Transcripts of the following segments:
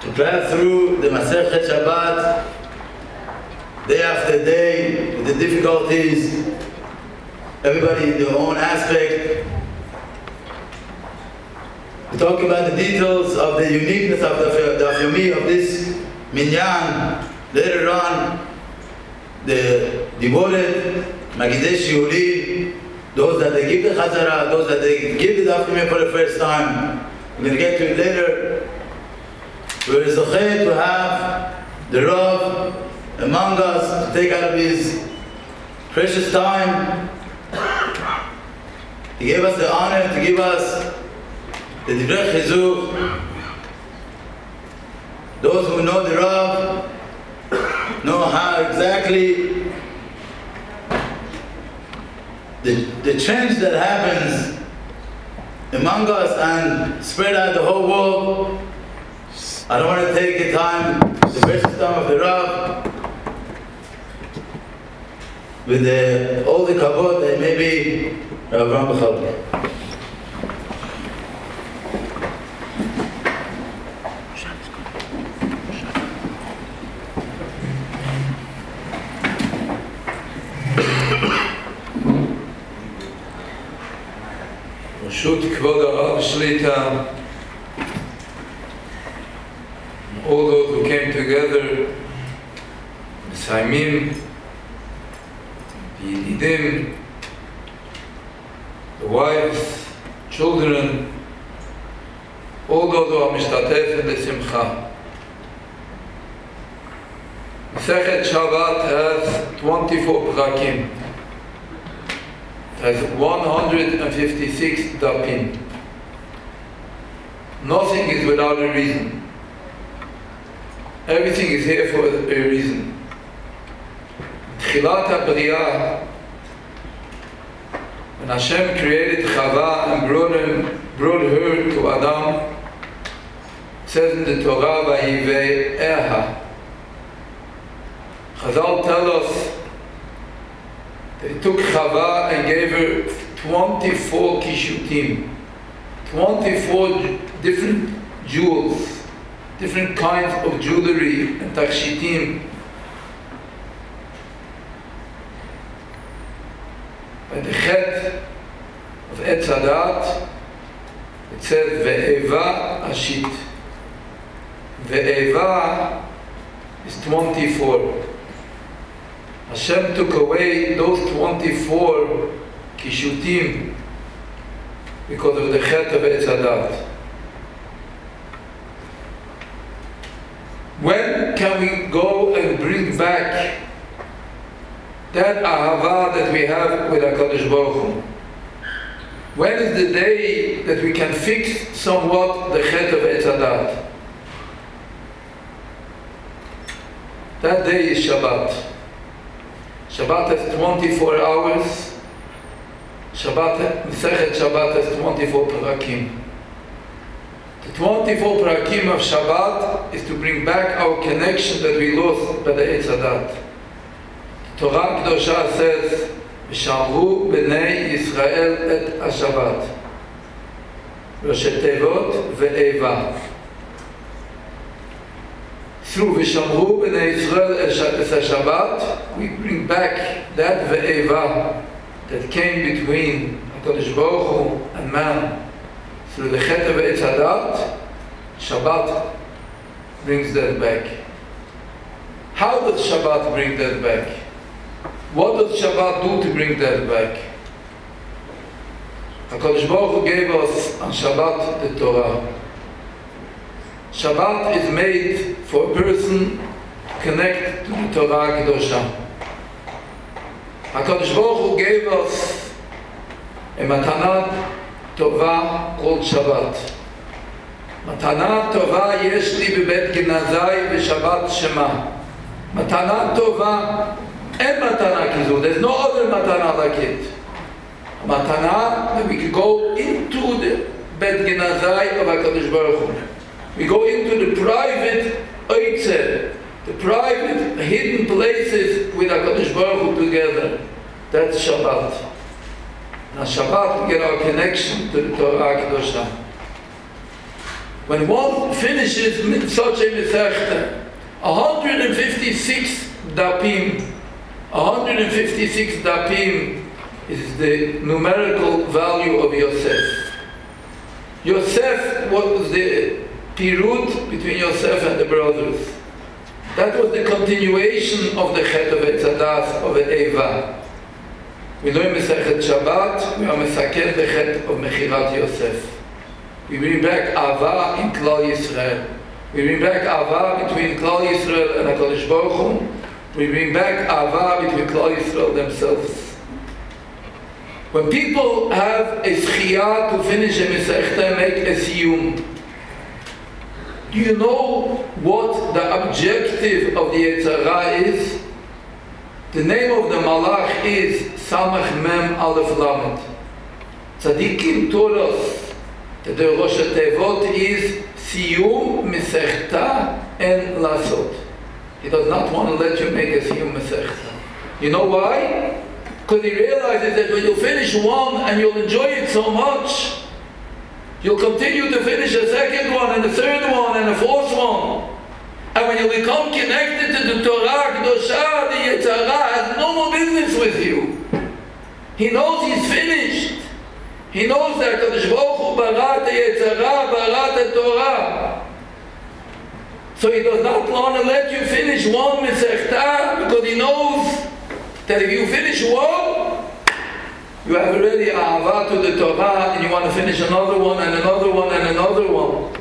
to pass through the Masechet Shabbat day after day with the difficulties, everybody in their own aspect. We talk about the details of the uniqueness of the Afyomi of this minyan. Later on, the devoted Magidei Shiurim, those that they give the Chazara, those that they give the Afyomi for the first time. We're going to get to it later. We're zocheh to have the Rav among us to take out of his precious time. He gave us the honor to give us the Divrei Chizuk. Those who know the Rav know how exactly the change that happens among us and spread out the whole world. I don't want to take the time, the precious time of the Rav, with all the kavod that maybe Rav Avraham Bechalki. Reshut Kvod Harav Shlita, all those who came together, Mesaimim, the Yedidim, the wives, children, all those who are Mishtatef in the Simcha. Masechet Shabbat has 24 prakim. It has 156 dapim. Nothing is without a reason. Everything is here for a reason. Tchilat HaBriyah, when Hashem created Chava and brought her to Adam, it says in the Torah, Vayive'eha. Chazal tell us they took Chava and gave her 24 kishutim, 24 different jewels, different kinds of jewelry and takshitim. By the chet of Etz Hadat, it says Ve'eva Ashit. Ve'eva is 24. Hashem took away those 24 kishutim because of the chet of Etz Hadat. When can we go and bring back that ahava that we have with HaKadosh Baruch Hu? When is the day that we can fix somewhat the chet of Etz Hadat? That day is Shabbat. Shabbat has 24 hours. Masechet Shabbat has 24 parakim. The 24 parakim of Shabbat is to bring back our connection that we lost by the Etz Hadat. The Torah Kedosha says, "V'shamru b'nei Yisrael et HaShabbat." Roshei Tevot ve'eva. Through V'shamru b'nei Yisrael et HaShabbat, we bring back that ve'eva that came between HaKadosh Baruch Hu and man. Through the chet of Etz Hadat, Shabbat brings that back. How does Shabbat bring that back? What does Shabbat do to bring that back? HaKadosh Baruch Hu gave us on Shabbat the Torah. Shabbat is made for a person to connect to the Torah Kedosha. HaKadosh Baruch Hu gave us a matana Tova called Shabbat. Matana Tova yesh li bebet Genazai v'Shabbat Shema. Matana Tova, and matana kizu. There's no other matana like it. A matana that we can go into the Bet Genazai of HaKadosh Baruch Hu. We go into the private oitzer, the private hidden places with HaKadosh Baruch Hu together. That's Shabbat. Now Shabbat we get our connection to the Torah Kedosha. When one finishes such a Masechta, 156 dapim, 156 dapim is the numerical value of Yosef. Yosef was the pirut between Yosef and the brothers. That was the continuation of the Chet of Etzadas, of Eva. We learn Masechet Shabbat, we are Mesaken the Chet of Mechirat Yosef. We bring back Ava in Klal Yisrael. We bring back Ava between Klal Yisrael and HaKadosh Baruch Hu. We bring back Ava between Klal Yisrael themselves. When people have a Schiyah to finish a Masechta, make a Siyum, do you know what the objective of the Yetzer Hara is? The name of the Malach is Samach Mem Aleph Lamed. Tzadikim told us that the Rosh Tevot is Siyum Masechta and Lasot. He does not want to let you make a Siyum Masechta. You know why? Because he realizes that when you finish one and you'll enjoy it so much, you'll continue to finish a second one and a third one and a fourth one. And when you become connected to the Torah Kedosha, the Yetzer Hara has no more business with you. He knows he's finished. He knows that Kadosh Baruch Hu barat the Yetzer Hara, barat the Torah. So he does not want to let you finish one Masechta because he knows that if you finish one, you have already Ahava to the Torah and you want to finish another one and another one and another one.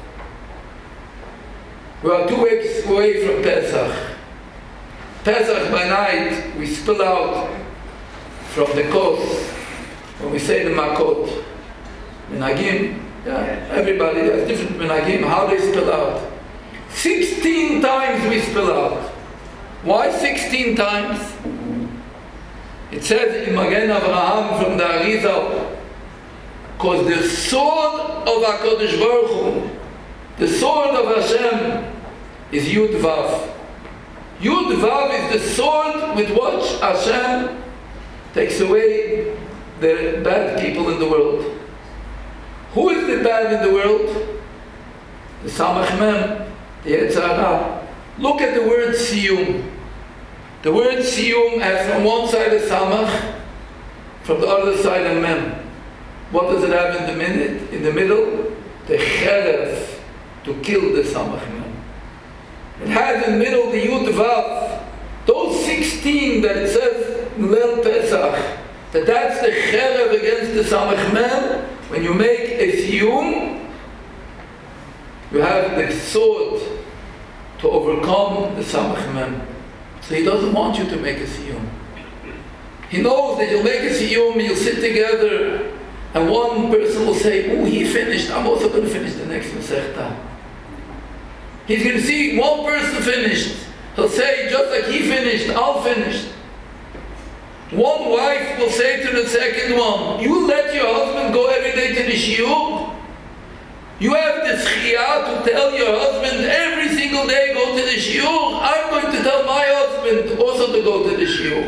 We are 2 weeks away from Pesach. Pesach by night, we spill out from the coast when we say the Makot. Menagim, everybody has different Menagim, how they spill out. 16 times we spill out. Why 16 times? It says in Magen Avraham from the Arizal, because the sword of HaKadosh Baruch Hu, the sword of Hashem, is Yud Vav. Yud Vav is the sword with which Hashem takes away the bad people in the world. Who is the bad in the world? The Samach Mem, the Yetzer Hara. Look at the word Siyum. The word Siyum has from one side a Samach, from the other side a Mem. What does it have in the middle? The Cherev, to kill the Samach Mem. It has in the middle the Yud Vav. Those 16 that it says in Leil Pesach, that's the Cherev against the Samach Mem. When you make a Siyum, you have the sword to overcome the Samach Mem. So he doesn't want you to make a Siyum. He knows that you'll make a Siyum and you'll sit together and one person will say, oh, he finished, I'm also going to finish the next Masechta. He's going to see one person finished. He'll say, just like he finished, I'll finish. One wife will say to the second one, you let your husband go every day to the shiur? You have the schiyah to tell your husband every single day go to the shiur? I'm going to tell my husband also to go to the shiur.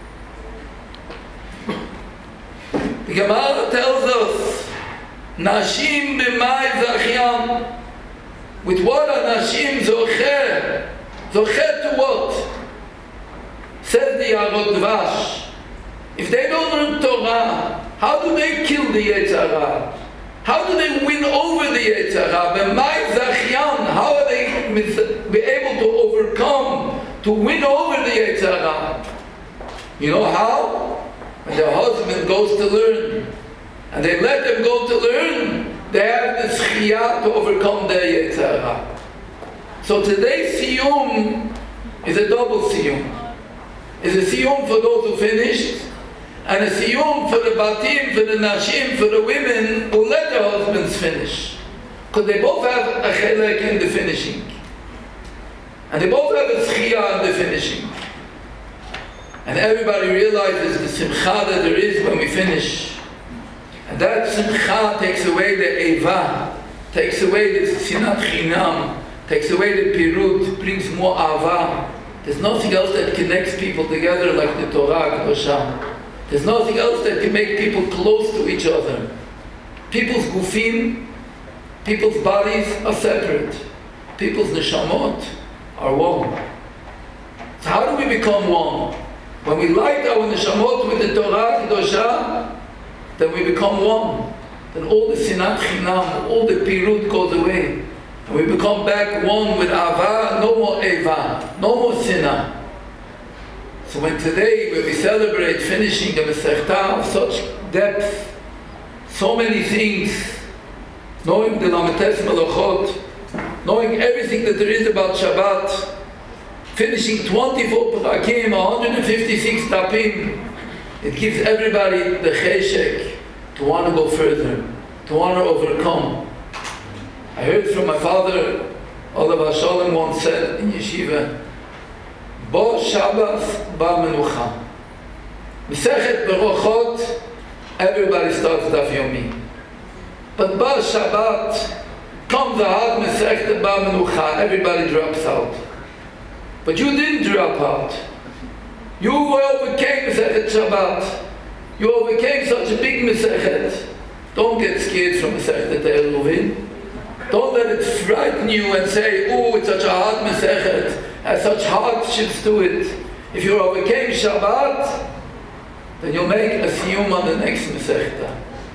The Gemara tells us, Nashim b'mai zachyan. With what are Nashim zocher? Zocher to what? Says the Yarot Dvash. If they don't learn Torah, how do they kill the Yetzer Hara? How do they win over the Yetzer Hara? B'mai zachyan, how are they be able to overcome, to win over the Yetzer Hara? You know how? When their husband goes to learn, and they let them go to learn, they have the schiyah to overcome their Yetzer Hara. So today's Siyum is a double Siyum. It's a Siyum for those who finished, and a Siyum for the Batim, for the Nashim, for the women who let their husbands finish. Because they both have a Chelek in the finishing. And they both have a Schiyah in the finishing. And everybody realizes the Simcha that there is when we finish. And that Simcha takes away the Eva, takes away the Sinat Chinam, takes away the Pirut, brings more Ava. There's nothing else that connects people together like the Torah Kedosha. There's nothing else that can make people close to each other. People's gufim People's bodies are separate. People's neshamot are one. So how do we become one? When we light our neshamot with the Torah Kedosha, then we become one. Then all the sinat chinam, all the pirut goes away. And we become back one with Ava, no more Eva, no more sinah. So when we celebrate finishing the Masechta of such depth, so many things, knowing the Lametes Melachot, knowing everything that there is about Shabbat, finishing 24 Parakim, 156 Dapim, it gives everybody the cheshek to want to go further, to want to overcome. I heard from my father, Olav Shalom once said in yeshiva, Bo Shabbos, Ba Menucha. Mesechet Berochot, everybody starts Daf Yomi. But Ba Shabbat, comes the hard Mesechet Ba Menucha, everybody drops out. But you didn't drop out. You overcame Mesechet Shabbat. You overcame such a big Mesechet. Don't get scared from Mesechet Eruvin. Don't let it frighten you and say, oh, it's such a hard Mesechet, has such hardships to it. If you overcame Shabbat, then you'll make a siyum on the next Mesechta.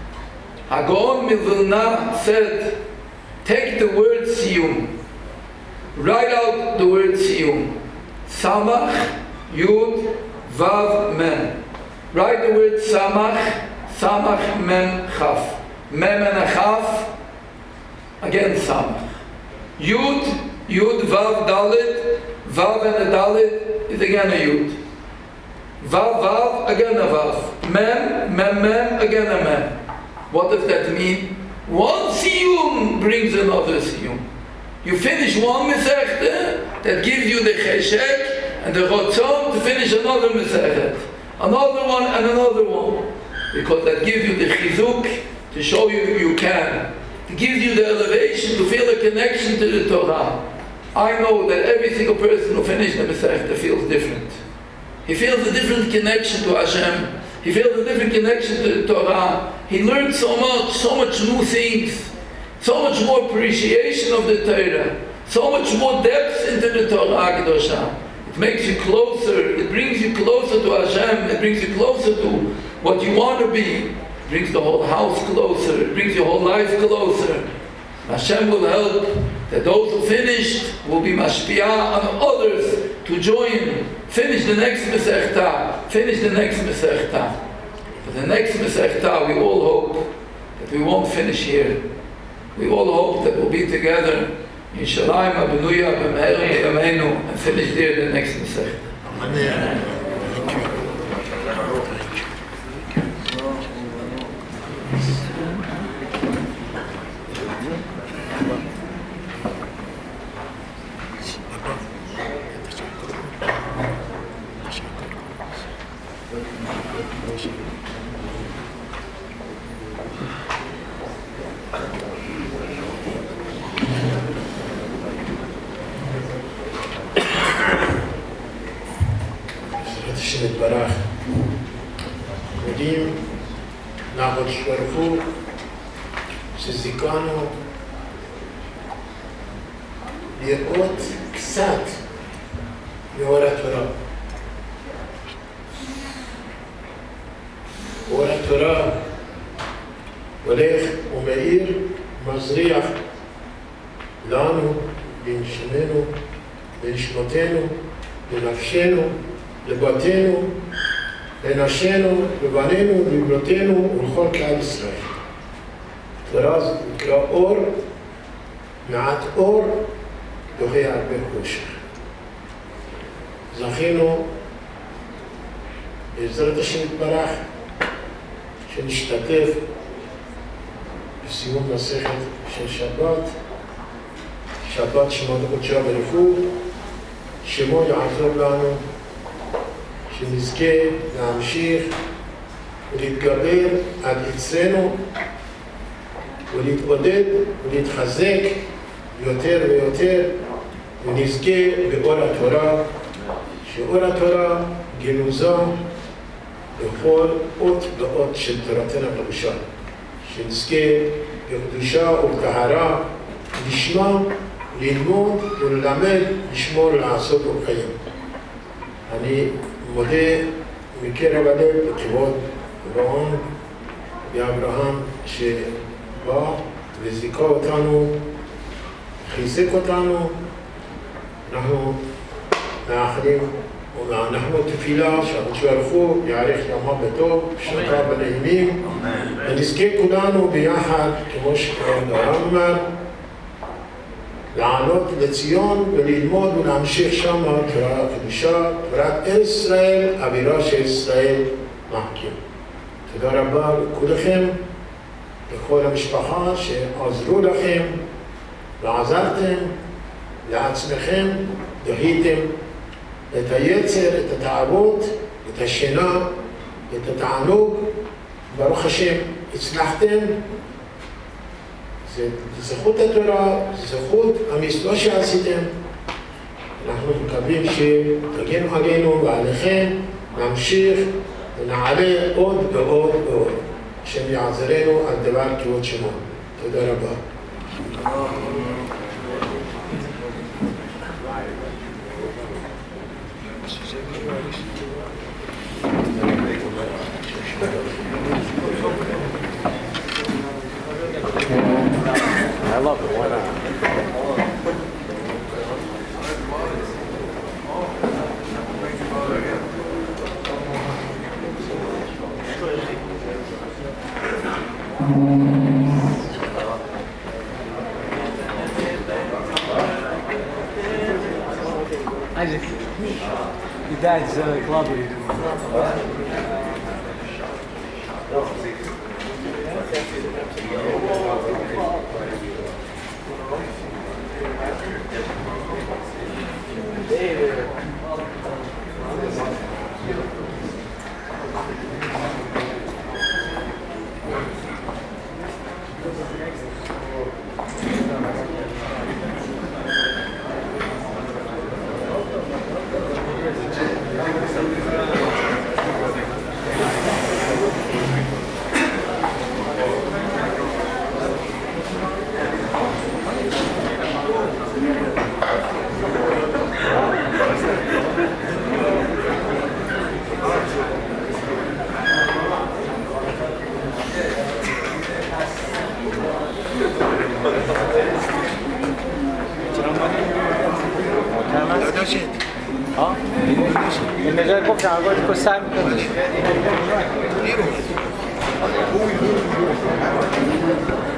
Hagon Milvilna said, take the word siyum. Write out the word siyum. Samach, Yud, Vav, Mem. Write the word Samach, Samach, Mem, Chaf. Mem and a Chaf, again Samach. Yud, Yud, Vav, Dalet. Vav and a Dalet is again a Yud. Vav, Vav, again a Vav. Mem, Mem, Mem, again a Mem. What does that mean? One siyum brings another siyum. You finish one Masechta that gives you the cheshek and the rotzon to finish another Masechet. Another one and another one. Because that gives you the chizuk to show you can. It gives you the elevation to feel a connection to the Torah. I know that every single person who finishes the Masechta feels different. He feels a different connection to Hashem. He feels a different connection to the Torah. He learns so much new things. So much more appreciation of the Torah. So much more depth into the Torah Kedosha. It makes you closer. It brings you closer to Hashem. It brings you closer to what you want to be. It brings the whole house closer. It brings your whole life closer. Hashem will help that those who finished will be mashpiyah on others to join. Finish the next Masechta. Finish the next Masechta. But the next Masechta, we all hope that we won't finish here. We all hope that we'll be together in Shalayim Abenuya B'Meher B'Yameinu and finish there the next Masechta. Amen. יתברך, יודעים מהקדוש ברוך הוא שזיכנו לראות קצת מאור התורה. אור התורה הולך ומאיר, מזריח לנו, לנשמנו, לנשמותינו, לנפשנו, לבתינו, לנשינו, לבנינו, לבנותינו ולכל כלל ישראל. תורה זה נקרא אור, מעט אור, דוחה הרבה חושך. זכינו, בעזרת השם יתברך, שנשתתף בסיום מסכת של שבת, שבת שמות הקודשה ברוך הוא, שמו יעזור לנו, שנזכה להמשיך ולהתגבר עד אצלנו ולהתעודד ולהתחזק יותר ויותר ונזכה באור התורה, שאור התורה גנוזה בכל אות ואות של תורתנו הקדושה, שנזכה בקדושה ובטהרה, לשמה, ללמוד וללמד, לשמור, לעשות ולקיים. אני מודה מקרב הלב לכבוד רון ואברהם שבא וזיכה אותנו, חיזק אותנו. אנחנו מאחלים ואנחנו תפילה שהקדוש ברוך הוא יאריך ימיו בטוב, שנותיו בנעימים, ונזכה כולנו ביחד, כמו שכבוד הרב אומר, לעלות לציון וללמוד ולהמשיך שם תורה קדושה, תורת ארץ ישראל, אווירה של ישראל מחכים. תודה רבה לכולכם, לכל המשפחה שעזרו לכם ועזרתם לעצמכם, דהיתם את היצר, את התאוות, את השינה, את התענוג. ברוך השם, הצלחתם. זה זכות התורה, זה זכות המצווה שעשיתם. אנחנו מקווים שתגנו עלינו ועליכם, נמשיך ונעלה עוד ועוד ועוד. השם יעזרנו על דבר כבוד שמו. תודה רבה. I love it. Why not? Isaac, your dad's club. In the book, I'm going to go sign.